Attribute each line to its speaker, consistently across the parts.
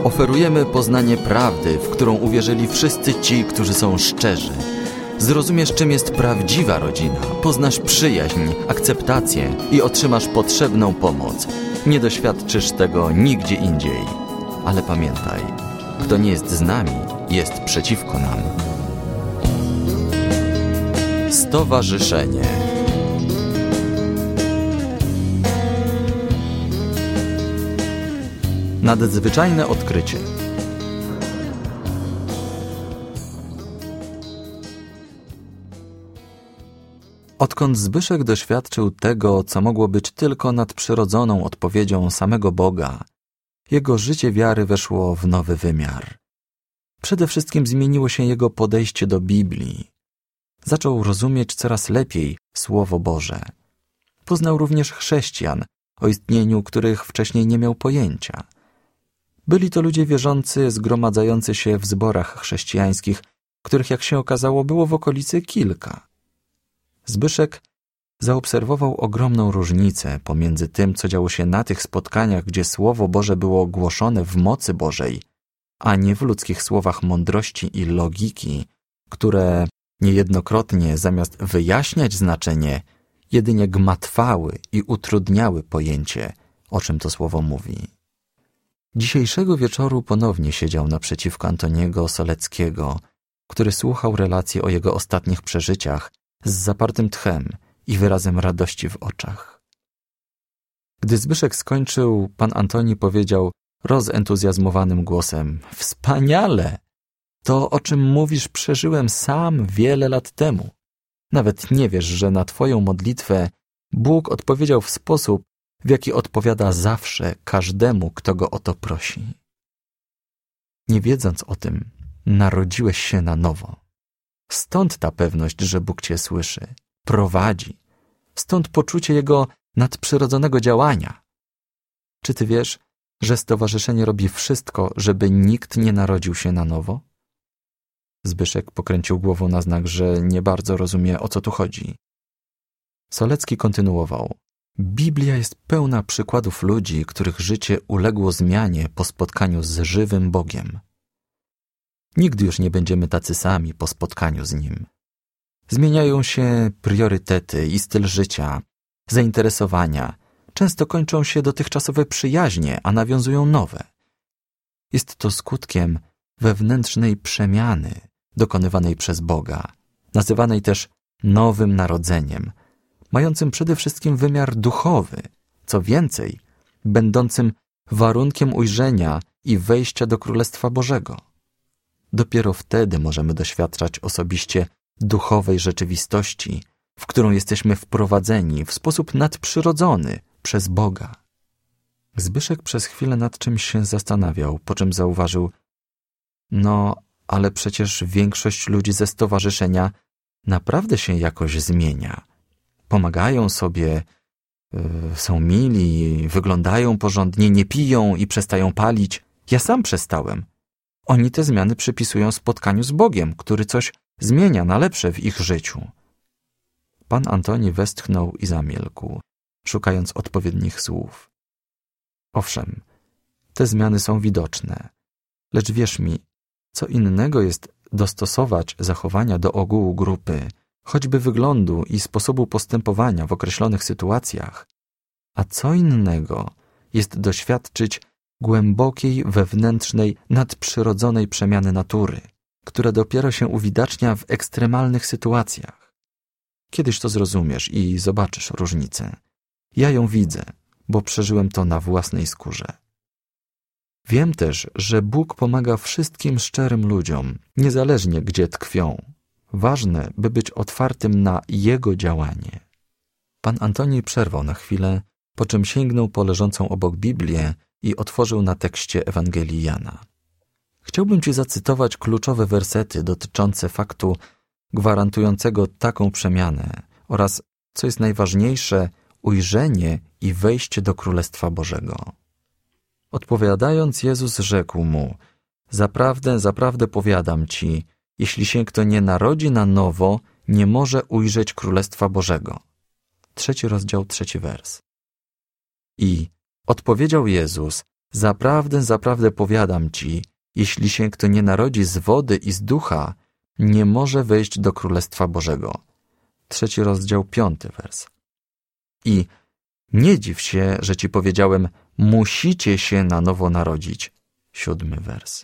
Speaker 1: Oferujemy poznanie prawdy, w którą uwierzyli wszyscy ci, którzy są szczerzy. Zrozumiesz, czym jest prawdziwa rodzina, poznasz przyjaźń, akceptację i otrzymasz potrzebną pomoc. Nie doświadczysz tego nigdzie indziej. Ale pamiętaj, kto nie jest z nami, jest przeciwko nam. Stowarzyszenie. Nadzwyczajne odkrycie. Odkąd Zbyszek doświadczył tego, co mogło być tylko nadprzyrodzoną odpowiedzią samego Boga, jego życie wiary weszło w nowy wymiar. Przede wszystkim zmieniło się jego podejście do Biblii. Zaczął rozumieć coraz lepiej Słowo Boże. Poznał również chrześcijan, o istnieniu których wcześniej nie miał pojęcia. Byli to ludzie wierzący, zgromadzający się w zborach chrześcijańskich, których, jak się okazało, było w okolicy kilka. Zbyszek zaobserwował ogromną różnicę pomiędzy tym, co działo się na tych spotkaniach, gdzie Słowo Boże było głoszone w mocy Bożej, a nie w ludzkich słowach mądrości i logiki, które niejednokrotnie zamiast wyjaśniać znaczenie, jedynie gmatwały i utrudniały pojęcie, o czym to słowo mówi. Dzisiejszego wieczoru ponownie siedział naprzeciwko Antoniego Soleckiego, który słuchał relacji o jego ostatnich przeżyciach z zapartym tchem i wyrazem radości w oczach. Gdy Zbyszek skończył, pan Antoni powiedział rozentuzjazmowanym głosem: „Wspaniale! To, o czym mówisz, przeżyłem sam wiele lat temu. Nawet nie wiesz, że na twoją modlitwę Bóg odpowiedział w sposób, w jaki odpowiada zawsze każdemu, kto go o to prosi. Nie wiedząc o tym, narodziłeś się na nowo. Stąd ta pewność, że Bóg cię słyszy, prowadzi. Stąd poczucie Jego nadprzyrodzonego działania. Czy ty wiesz, że stowarzyszenie robi wszystko, żeby nikt nie narodził się na nowo?” Zbyszek pokręcił głową na znak, że nie bardzo rozumie, o co tu chodzi. Solecki kontynuował: „Biblia jest pełna przykładów ludzi, których życie uległo zmianie po spotkaniu z żywym Bogiem. Nigdy już nie będziemy tacy sami po spotkaniu z Nim. Zmieniają się priorytety i styl życia, zainteresowania. Często kończą się dotychczasowe przyjaźnie, a nawiązują nowe. Jest to skutkiem wewnętrznej przemiany dokonywanej przez Boga, nazywanej też nowym narodzeniem, mającym przede wszystkim wymiar duchowy, co więcej, będącym warunkiem ujrzenia i wejścia do Królestwa Bożego. Dopiero wtedy możemy doświadczać osobiście duchowej rzeczywistości, w którą jesteśmy wprowadzeni w sposób nadprzyrodzony przez Boga.” Zbyszek przez chwilę nad czymś się zastanawiał, po czym zauważył: „No, ale przecież większość ludzi ze stowarzyszenia naprawdę się jakoś zmienia. Pomagają sobie, są mili, wyglądają porządnie, nie piją i przestają palić. Ja sam przestałem. Oni te zmiany przypisują spotkaniu z Bogiem, który coś zmienia na lepsze w ich życiu.” Pan Antoni westchnął i zamilkł, szukając odpowiednich słów. „Owszem, te zmiany są widoczne, lecz wierz mi, co innego jest dostosować zachowania do ogółu grupy, choćby wyglądu i sposobu postępowania w określonych sytuacjach, a co innego jest doświadczyć głębokiej, wewnętrznej, nadprzyrodzonej przemiany natury, która dopiero się uwidacznia w ekstremalnych sytuacjach. Kiedyś to zrozumiesz i zobaczysz różnicę. Ja ją widzę, bo przeżyłem to na własnej skórze. Wiem też, że Bóg pomaga wszystkim szczerym ludziom, niezależnie gdzie tkwią. Ważne, by być otwartym na Jego działanie.” Pan Antoni przerwał na chwilę, po czym sięgnął po leżącą obok Biblię i otworzył na tekście Ewangelii Jana. „Chciałbym ci zacytować kluczowe wersety dotyczące faktu gwarantującego taką przemianę oraz, co jest najważniejsze, ujrzenie i wejście do Królestwa Bożego. Odpowiadając, Jezus rzekł mu: „Zaprawdę, zaprawdę powiadam ci, jeśli się kto nie narodzi na nowo, nie może ujrzeć Królestwa Bożego”. 3 rozdział, 3 wers. „I odpowiedział Jezus: Zaprawdę, zaprawdę powiadam ci, jeśli się kto nie narodzi z wody i z ducha, nie może wejść do Królestwa Bożego. 3 rozdział, 5 wers. I nie dziw się, że ci powiedziałem, musicie się na nowo narodzić. 7 wers.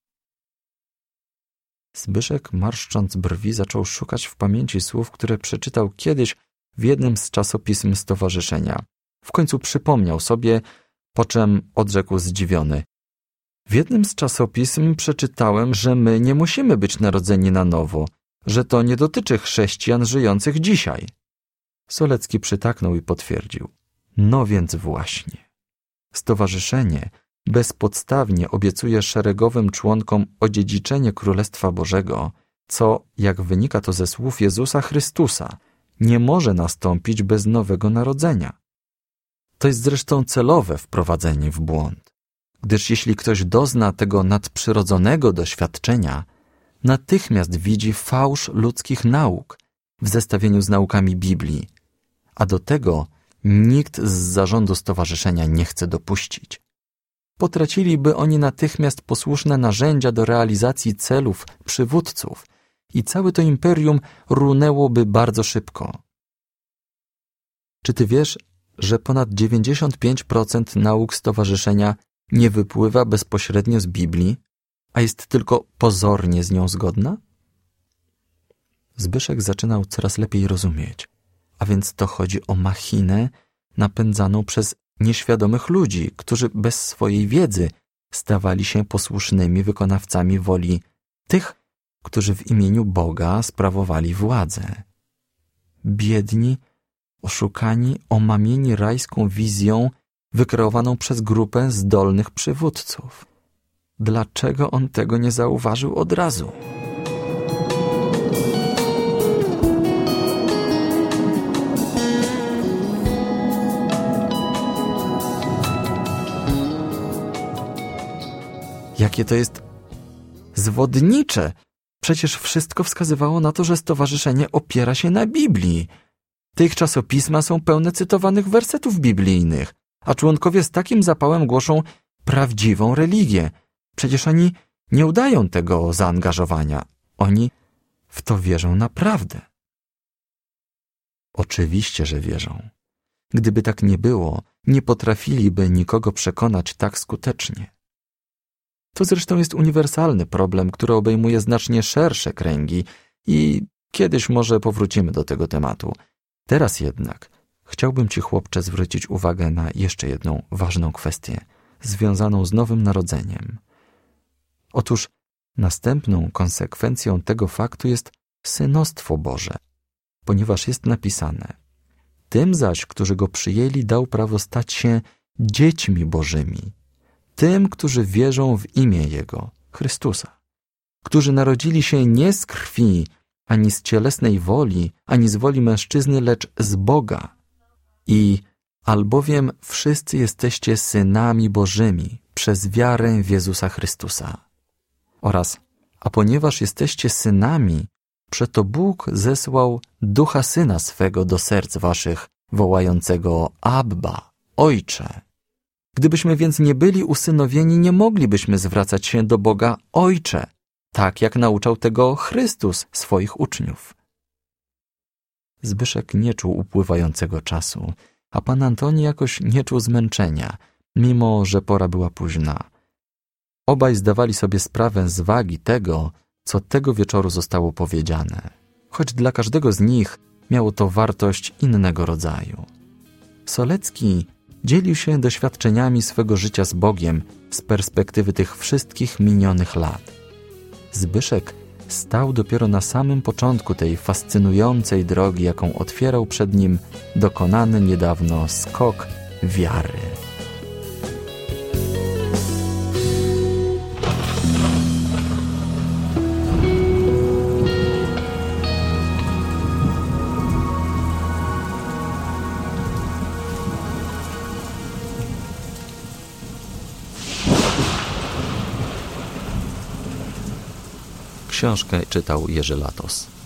Speaker 1: Zbyszek, marszcząc brwi, zaczął szukać w pamięci słów, które przeczytał kiedyś w jednym z czasopism stowarzyszenia. W końcu przypomniał sobie, po czym odrzekł zdziwiony. W jednym z czasopism przeczytałem, że my nie musimy być narodzeni na nowo, że to nie dotyczy chrześcijan żyjących dzisiaj. Solecki przytaknął i potwierdził. No więc właśnie. Stowarzyszenie bezpodstawnie obiecuje szeregowym członkom odziedziczenie Królestwa Bożego, co, jak wynika to ze słów Jezusa Chrystusa, nie może nastąpić bez nowego narodzenia. To jest zresztą celowe wprowadzenie w błąd, gdyż jeśli ktoś dozna tego nadprzyrodzonego doświadczenia, natychmiast widzi fałsz ludzkich nauk w zestawieniu z naukami Biblii, a do tego nikt z zarządu stowarzyszenia nie chce dopuścić. Potraciliby oni natychmiast posłuszne narzędzia do realizacji celów przywódców i całe to imperium runęłoby bardzo szybko. Czy ty wiesz, że ponad 95% nauk stowarzyszenia nie wypływa bezpośrednio z Biblii, a jest tylko pozornie z nią zgodna? Zbyszek zaczynał coraz lepiej rozumieć, a więc to chodzi o machinę napędzaną przez nieświadomych ludzi, którzy bez swojej wiedzy stawali się posłusznymi wykonawcami woli tych, którzy w imieniu Boga sprawowali władzę. Biedni, oszukani, omamieni rajską wizją wykreowaną przez grupę zdolnych przywódców. Dlaczego on tego nie zauważył od razu? Jakie to jest zwodnicze! Przecież wszystko wskazywało na to, że stowarzyszenie opiera się na Biblii. Tych czasopisma są pełne cytowanych wersetów biblijnych, a członkowie z takim zapałem głoszą prawdziwą religię. Przecież oni nie udają tego zaangażowania. Oni w to wierzą naprawdę. Oczywiście, że wierzą. Gdyby tak nie było, nie potrafiliby nikogo przekonać tak skutecznie. To zresztą jest uniwersalny problem, który obejmuje znacznie szersze kręgi i kiedyś może powrócimy do tego tematu. Teraz jednak chciałbym ci, chłopcze, zwrócić uwagę na jeszcze jedną ważną kwestię, związaną z nowym narodzeniem. Otóż następną konsekwencją tego faktu jest synostwo Boże, ponieważ jest napisane: tym zaś, którzy go przyjęli, dał prawo stać się dziećmi Bożymi, tym, którzy wierzą w imię Jego, Chrystusa, którzy narodzili się nie z krwi, ani z cielesnej woli, ani z woli mężczyzny, lecz z Boga. I albowiem wszyscy jesteście synami Bożymi przez wiarę w Jezusa Chrystusa. Oraz, a ponieważ jesteście synami, przeto Bóg zesłał Ducha Syna swego do serc waszych, wołającego Abba, Ojcze. Gdybyśmy więc nie byli usynowieni, nie moglibyśmy zwracać się do Boga Ojcze, tak jak nauczał tego Chrystus swoich uczniów. Zbyszek nie czuł upływającego czasu, a pan Antoni jakoś nie czuł zmęczenia, mimo że pora była późna. Obaj zdawali sobie sprawę z wagi tego, co tego wieczoru zostało powiedziane, choć dla każdego z nich miało to wartość innego rodzaju. Solecki dzielił się doświadczeniami swego życia z Bogiem z perspektywy tych wszystkich minionych lat. Zbyszek stał dopiero na samym początku tej fascynującej drogi, jaką otwierał przed nim dokonany niedawno skok wiary. Książkę czytał Jerzy Latos.